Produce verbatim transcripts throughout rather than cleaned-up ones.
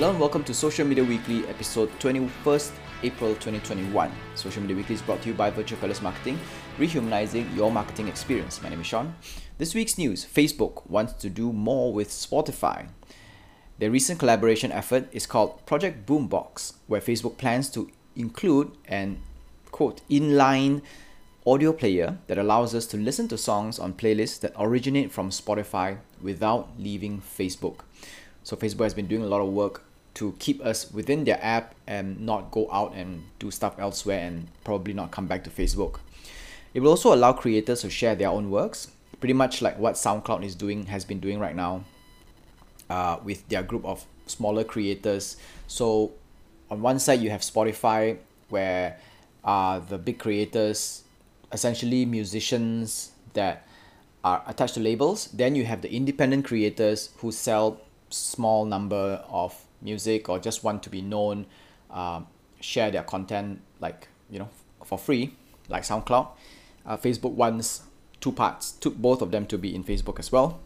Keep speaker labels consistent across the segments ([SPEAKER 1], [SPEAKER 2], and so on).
[SPEAKER 1] Hello and welcome to Social Media Weekly, episode twenty-first April twenty twenty-one. Social Media Weekly is brought to you by Virtual Colours Marketing, rehumanizing your marketing experience. My name is Sean. This week's news: Facebook wants to do more with Spotify. Their recent collaboration effort is called Project Boombox, where Facebook plans to include an, quote, inline audio player that allows us to listen to songs on playlists that originate from Spotify without leaving Facebook. So Facebook has been doing a lot of work to keep us within their app and not go out and do stuff elsewhere and probably not come back to Facebook. It will also allow creators to share their own works, pretty much like what SoundCloud is doing, has been doing right now uh, with their group of smaller creators. So on one side you have Spotify, where uh, the big creators, essentially musicians that are attached to labels. Then you have the independent creators who sell small number of music or just want to be known, uh, share their content like, you know, for free, like SoundCloud. Uh, Facebook wants two parts, took both of them to be in Facebook as well.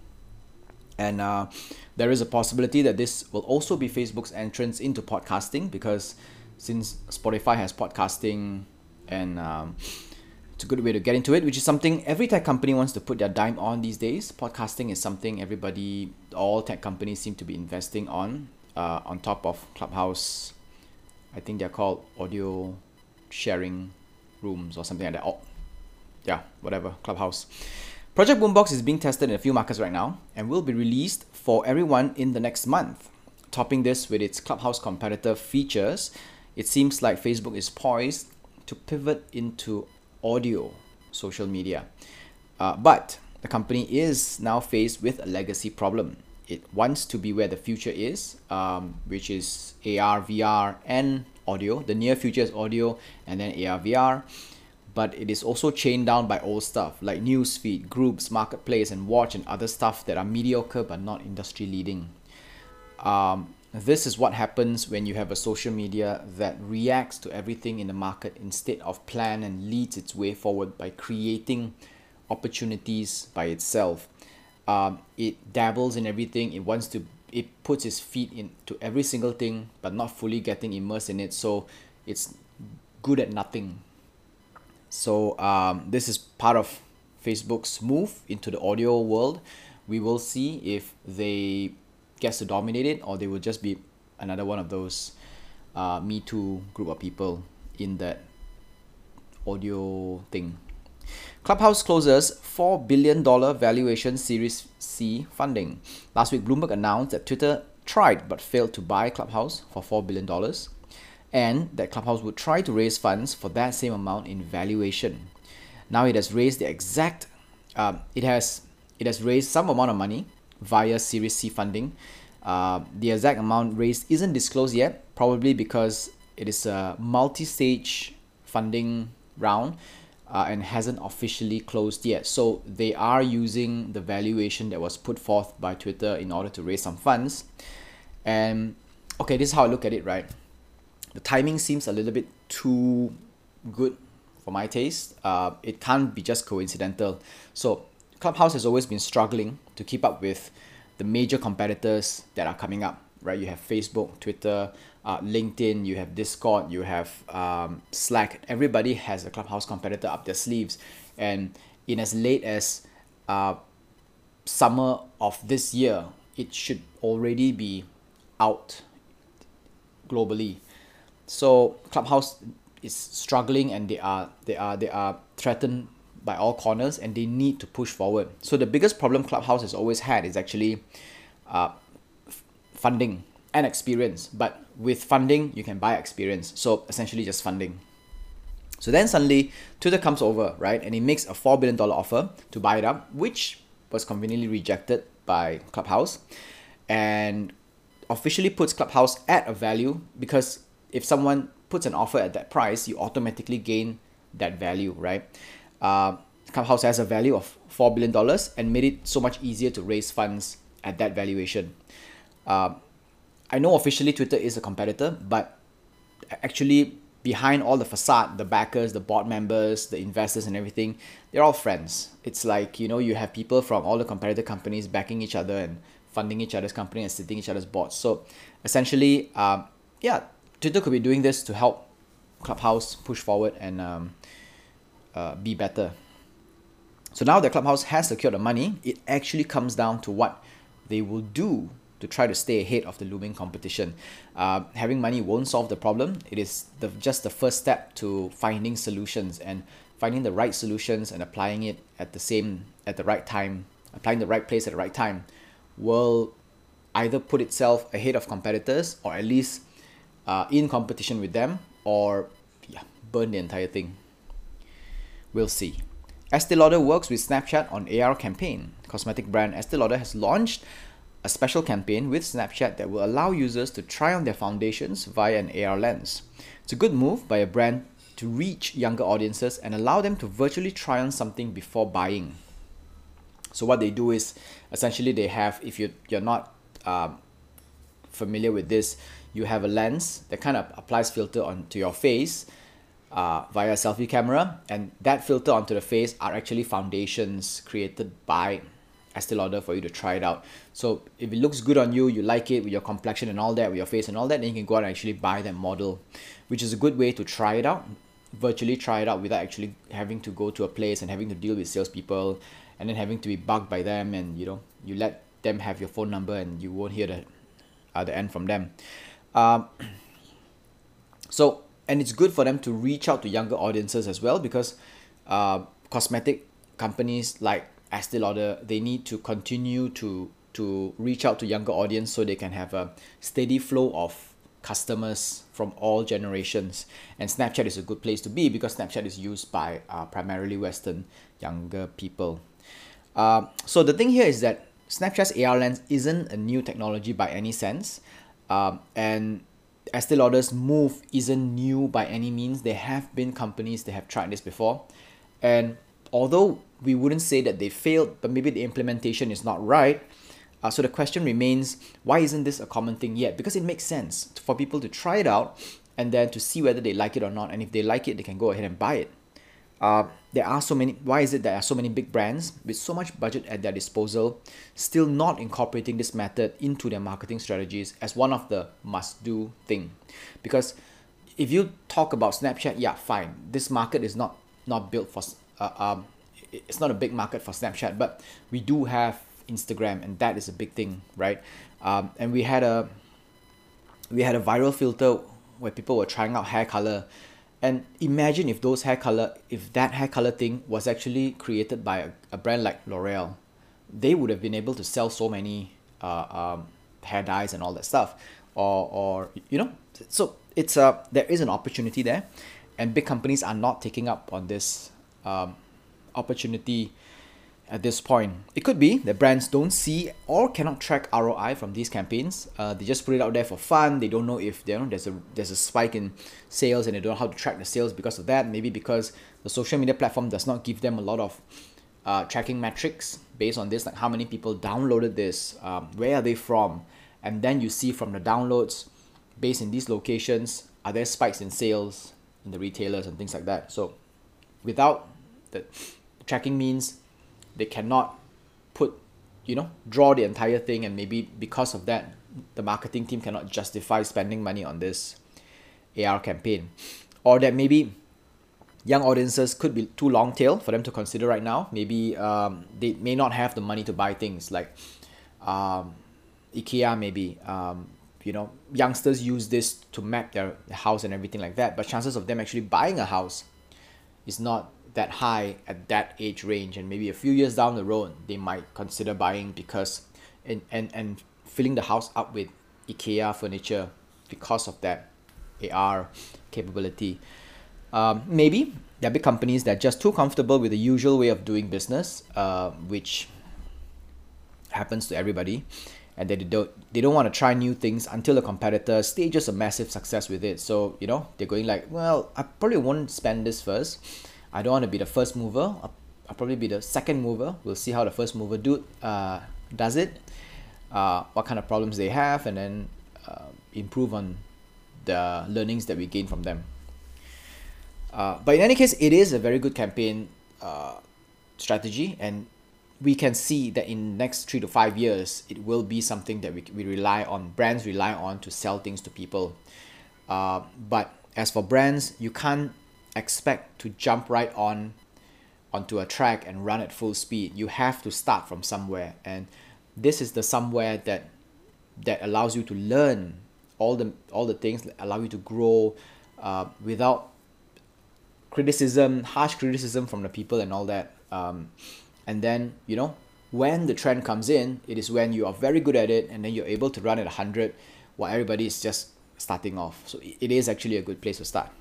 [SPEAKER 1] And uh, there is a possibility that this will also be Facebook's entrance into podcasting, because since Spotify has podcasting, and um, it's a good way to get into it, which is something every tech company wants to put their dime on these days. Podcasting is something everybody, all tech companies seem to be investing on, uh, on top of Clubhouse. I think they're called audio sharing rooms or something like that. Oh, yeah, whatever, Clubhouse. Project Boombox is being tested in a few markets right now and will be released for everyone in the next month. Topping this with its Clubhouse competitor features, it seems like Facebook is poised to pivot into audio social media. Uh, but the company is now faced with a legacy problem. It wants to be where the future is, um, which is A R, V R, and audio. The near future is audio and then A R, V R. But it is also chained down by old stuff like newsfeed, groups, marketplace, and watch, and other stuff that are mediocre but not industry leading. Um, This is what happens when you have a social media that reacts to everything in the market instead of plan and leads its way forward by creating opportunities by itself. Um, it dabbles in everything. It wants to, it puts its feet into every single thing, but not fully getting immersed in it. So it's good at nothing. So um, this is part of Facebook's move into the audio world. We will see if they gets to dominate it, or they will just be another one of those uh, Me Too group of people in that audio thing. Clubhouse closes four billion dollars valuation Series C funding. Last week, Bloomberg announced that Twitter tried but failed to buy Clubhouse for four billion dollars, and that Clubhouse would try to raise funds for that same amount in valuation. Now it has raised the exact, uh, it has it has raised some amount of money via Series C funding. Uh, the exact amount raised isn't disclosed yet, probably because it is a multi-stage funding round uh, and hasn't officially closed yet. So they are using the valuation that was put forth by Twitter in order to raise some funds. And okay, this is how I look at it, right? The timing seems a little bit too good for my taste. Uh, it can't be just coincidental. So Clubhouse has always been struggling to keep up with the major competitors that are coming up, right? You have Facebook, Twitter, uh, LinkedIn, you have Discord, you have um, Slack. Everybody has a Clubhouse competitor up their sleeves. And in as late as uh, summer of this year, it should already be out globally. So Clubhouse is struggling, and they are they are they are threatened by all corners, and they need to push forward. So the biggest problem Clubhouse has always had is actually uh, f- funding and experience. But with funding, you can buy experience. So essentially just funding. So then suddenly Twitter comes over, right? And it makes a four billion dollars offer to buy it up, which was conveniently rejected by Clubhouse, and officially puts Clubhouse at a value, because if someone puts an offer at that price, you automatically gain that value, right? Uh, Clubhouse has a value of four billion dollars and made it so much easier to raise funds at that valuation. Uh, I know officially Twitter is a competitor, but actually behind all the facade, the backers, the board members, the investors and everything, they're all friends. It's like, you know, you have people from all the competitor companies backing each other and funding each other's company and sitting each other's boards. So essentially, um, yeah, Twitter could be doing this to help Clubhouse push forward and um, uh, be better. So now that Clubhouse has secured the money, it actually comes down to what they will do to try to stay ahead of the looming competition. Uh, having money won't solve the problem. It is the, just the first step to finding solutions, and finding the right solutions and applying it at the same at the right time, applying the right place at the right time, will either put itself ahead of competitors or at least uh, in competition with them, or yeah, burn the entire thing. We'll see. Estee Lauder works with Snapchat on A R campaign. Cosmetic brand Estee Lauder has launched a special campaign with Snapchat that will allow users to try on their foundations via an A R lens. It's a good move by a brand to reach younger audiences and allow them to virtually try on something before buying. So what they do is, essentially they have, if you, you're not um, familiar with this, you have a lens that kind of applies filter onto your face uh, via a selfie camera, and that filter onto the face are actually foundations created by Estee Lauder for you to try it out. So if it looks good on you, you like it with your complexion and all that, with your face and all that, then you can go out and actually buy that model, which is a good way to try it out, virtually try it out without actually having to go to a place and having to deal with salespeople and then having to be bugged by them, and you know, you let them have your phone number and you won't hear the, uh, the end from them. Um, so, and it's good for them to reach out to younger audiences as well, because uh, cosmetic companies like Estee Lauder, they need to continue to to reach out to younger audience so they can have a steady flow of customers from all generations. And Snapchat is a good place to be because Snapchat is used by uh, primarily Western younger people. Uh, so the thing here is that Snapchat's A R lens isn't a new technology by any sense, um, and Estee Lauder's move isn't new by any means. There have been companies that have tried this before, and although we wouldn't say that they failed, but maybe the implementation is not right. Uh, so the question remains, why isn't this a common thing yet? Because it makes sense for people to try it out and then to see whether they like it or not. And if they like it, they can go ahead and buy it. Uh, there are so many, why is it there are so many big brands with so much budget at their disposal still not incorporating this method into their marketing strategies as one of the must-do thing? Because if you talk about Snapchat, yeah, fine. This market is not, not built for, uh, um, it's not a big market for Snapchat, but we do have Instagram, and that is a big thing, right? Um, and we had a we had a viral filter where people were trying out hair color, and imagine if those hair color, if that hair color thing was actually created by a, a brand like L'Oreal, they would have been able to sell so many uh, um, hair dyes and all that stuff, or or you know, so it's a there is an opportunity there, and big companies are not taking up on this um, opportunity. At this point, it could be that brands don't see or cannot track R O I from these campaigns. Uh, they just put it out there for fun. They don't know if you know there's a there's a spike in sales, and they don't know how to track the sales because of that. Maybe because the social media platform does not give them a lot of uh, tracking metrics based on this, like how many people downloaded this, um, where are they from, and then you see from the downloads based in these locations, are there spikes in sales in the retailers and things like that. So without the tracking means they cannot put, you know, draw the entire thing, and maybe because of that, the marketing team cannot justify spending money on this A R campaign. Or that maybe young audiences could be too long tail for them to consider right now. Maybe um, they may not have the money to buy things like um, IKEA maybe. Um, you know, youngsters use this to map their house and everything like that, but chances of them actually buying a house is not that high at that age range, and maybe a few years down the road they might consider buying because and and, and filling the house up with IKEA furniture because of that A R capability. Um, maybe there are big companies that are just too comfortable with the usual way of doing business, uh, which happens to everybody, and they don't they don't want to try new things until the competitor stages a massive success with it. So you know, they're going like, well, I probably won't spend this first. I don't want to be the first mover. I'll, I'll probably be the second mover. We'll see how the first mover do uh, does it, uh, what kind of problems they have, and then uh, improve on the learnings that we gain from them. Uh, but in any case, it is a very good campaign uh, strategy, and we can see that in next three to five years, it will be something that we, we rely on, brands rely on to sell things to people. Uh, but as for brands, you can't expect to jump right on onto a track and run at full speed. You have to start from somewhere, and this is the somewhere that that allows you to learn all the all the things that allow you to grow uh, without criticism, harsh criticism from the people and all that. Um, and then, you know, when the trend comes in, it is when you are very good at it, and then you're able to run at one hundred while everybody is just starting off. So it is actually a good place to start.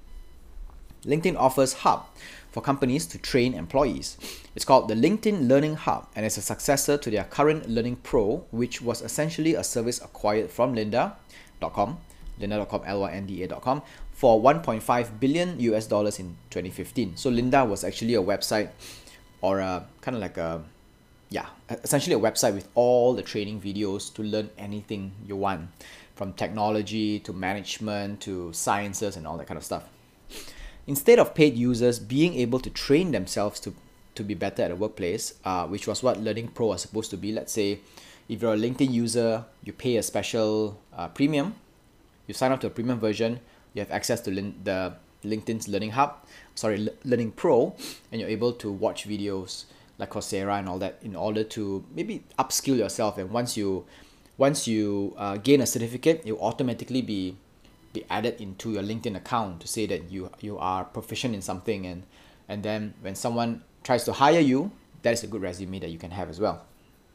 [SPEAKER 1] LinkedIn offers Hub for companies to train employees. It's called the LinkedIn Learning Hub, and it's a successor to their current Learning Pro, which was essentially a service acquired from lynda dot com, lynda dot com, L Y N D A dot com, for one point five billion U S dollars in twenty fifteen. So Lynda was actually a website, or a kind of like a, yeah, essentially a website with all the training videos to learn anything you want, from technology to management to sciences and all that kind of stuff. Instead of paid users being able to train themselves to, to be better at the workplace, uh, which was what Learning Pro was supposed to be. Let's say if you're a LinkedIn user, you pay a special uh, premium, you sign up to a premium version, you have access to lin- the LinkedIn's Learning Hub, sorry, L- Learning Pro, and you're able to watch videos like Coursera and all that in order to maybe upskill yourself. And once you once you uh, gain a certificate, it will automatically be be added into your LinkedIn account to say that you you are proficient in something, and and then when someone tries to hire you, that is a good resume that you can have as well.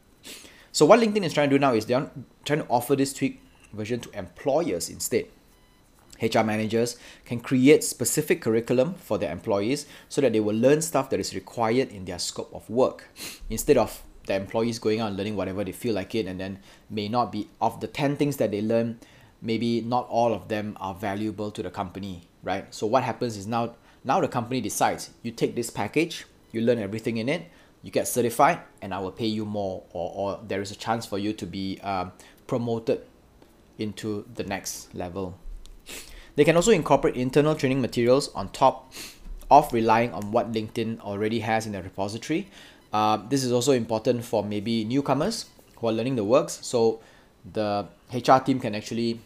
[SPEAKER 1] So what LinkedIn is trying to do now is they're trying to offer this tweaked version to employers instead. H R managers can create specific curriculum for their employees so that they will learn stuff that is required in their scope of work, instead of the employees going out and learning whatever they feel like it, and then may not be, of the ten things that they learn, maybe not all of them are valuable to the company, right? So what happens is now now the company decides, you take this package, you learn everything in it, you get certified, and I will pay you more, or, or there is a chance for you to be um, promoted into the next level. They can also incorporate internal training materials on top of relying on what LinkedIn already has in their repository. Uh, this is also important for maybe newcomers who are learning the works. So the H R team can actually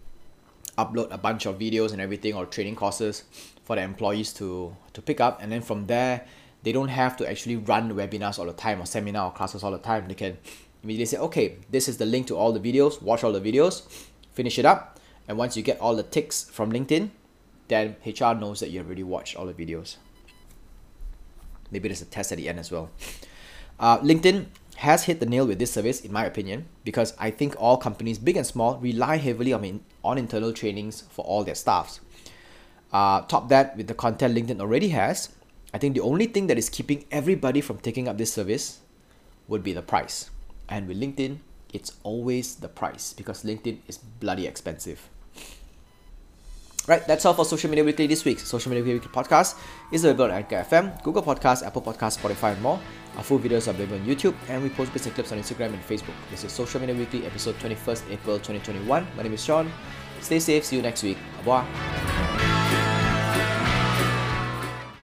[SPEAKER 1] upload a bunch of videos and everything, or training courses for the employees to, to pick up. And then from there, they don't have to actually run webinars all the time or seminar or classes all the time. They can immediately say, okay, this is the link to all the videos, watch all the videos, finish it up. And once you get all the ticks from LinkedIn, then H R knows that you already watched all the videos. Maybe there's a test at the end as well. Uh, LinkedIn has hit the nail with this service, in my opinion, because I think all companies, big and small, rely heavily on, on internal trainings for all their staffs. Uh, top that with the content LinkedIn already has, I think the only thing that is keeping everybody from taking up this service would be the price. And with LinkedIn, it's always the price, because LinkedIn is bloody expensive. Right, that's all for Social Media Weekly this week. Social Media Weekly podcast is available on Anchor F M, Google Podcasts, Apple Podcasts, Spotify, and more. Our full videos are available on YouTube, and we post bits and clips on Instagram and Facebook. This is Social Media Weekly, episode twenty-first April twenty twenty-one. My name is Sean. Stay safe. See you next week. Au revoir.